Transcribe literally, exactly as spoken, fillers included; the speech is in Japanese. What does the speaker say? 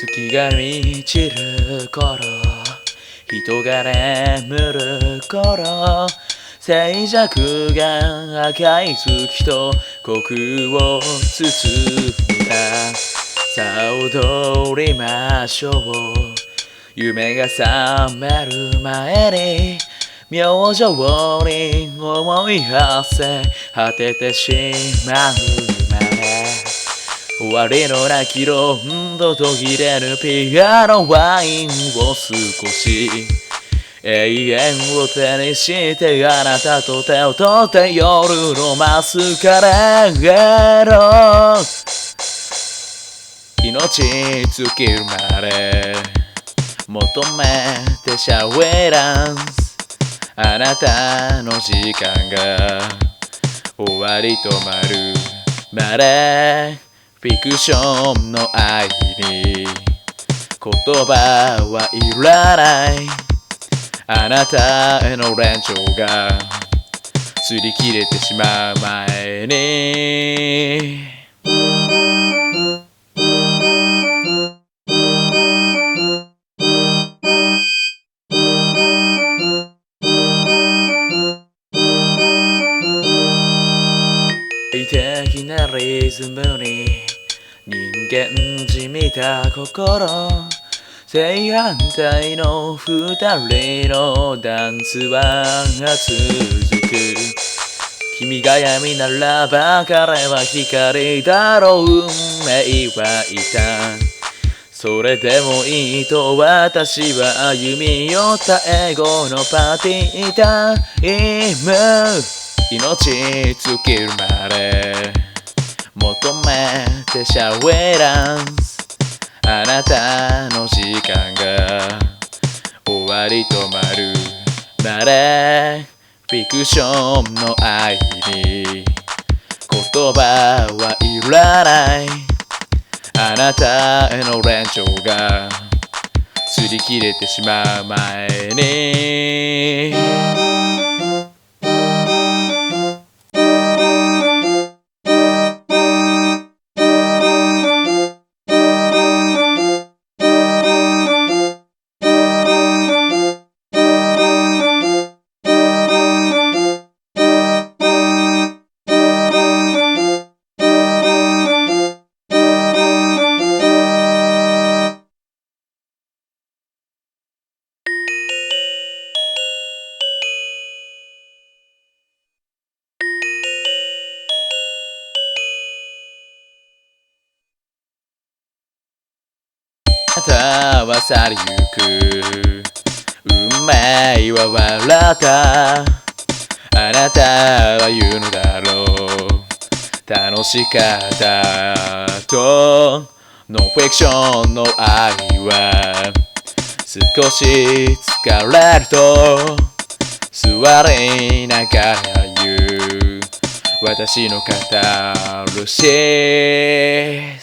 月が満ちる頃、人が眠る頃、静寂が赤い月と虚空を包んだ。さあ踊りましょう。夢が覚める前に明星に思い馳せ果ててしまうまで、終わりのなきロンド途切れるピアノワインを少し、永遠を手にしてあなたと手を取って夜のマスカレード、命尽きるまで求めてシャウェイランス、あなたの時間が終わり止まるまで、フィクションの愛に言葉はいらない、あなたへの連調が擦り切れてしまう前に、快適なリズムに人間じみた心、正反対の二人のダンスは続く。君が闇ならば彼は光だろう、運命はいた。それでもいいと私は歩み寄ったエゴのパティタイム、命尽きるまで求めてシャウェイランス、あなたの時間が終わり止まるまで、フィクションの愛に言葉はいらない、あなたへの連調が擦り切れてしまう前に、あなたは去りゆく、運命は笑った、あなたは言うのだろう、楽しかったと。ノンフィクションの愛は少し疲れると座りながら言う、私のカタルシス。